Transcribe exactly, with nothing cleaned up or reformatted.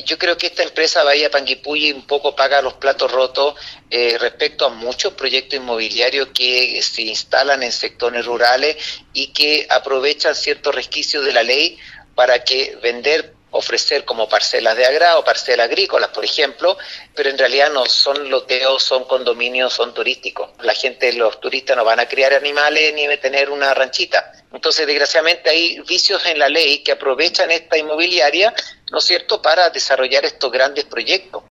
yo creo que esta empresa Bahía Panguipulli un poco paga los platos rotos eh, respecto a muchos proyectos inmobiliarios que se instalan en sectores rurales y que aprovechan ciertos resquicios de la ley para que vender, ofrecer como parcelas de agrado, parcelas agrícolas, por ejemplo, pero en realidad no son loteos, son condominios, son turísticos. La gente, los turistas no van a criar animales ni a tener una ranchita. Entonces, desgraciadamente, hay vicios en la ley que aprovechan esta inmobiliaria, ¿no es cierto?, para desarrollar estos grandes proyectos.